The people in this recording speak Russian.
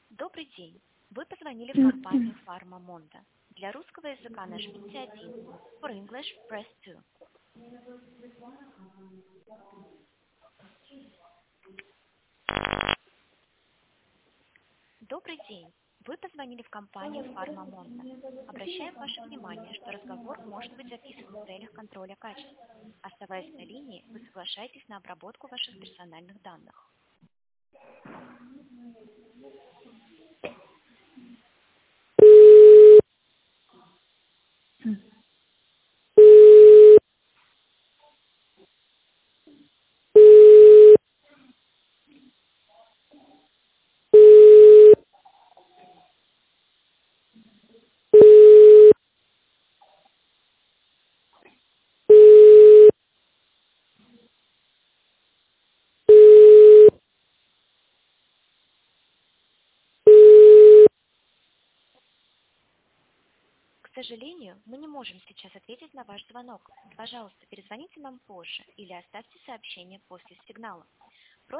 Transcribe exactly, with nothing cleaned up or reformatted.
Добрый день. Вы позвонили в компанию Pharma Monda. Для русского языка нажмите один. For English, press two. Добрый день. Вы позвонили в компанию Pharma Monda. Обращаем ваше внимание, что разговор может быть записан в целях контроля качества. Оставаясь на линии, вы соглашаетесь на обработку ваших персональных данных. К сожалению, мы не можем сейчас ответить на ваш звонок. Пожалуйста, перезвоните нам позже или оставьте сообщение после сигнала.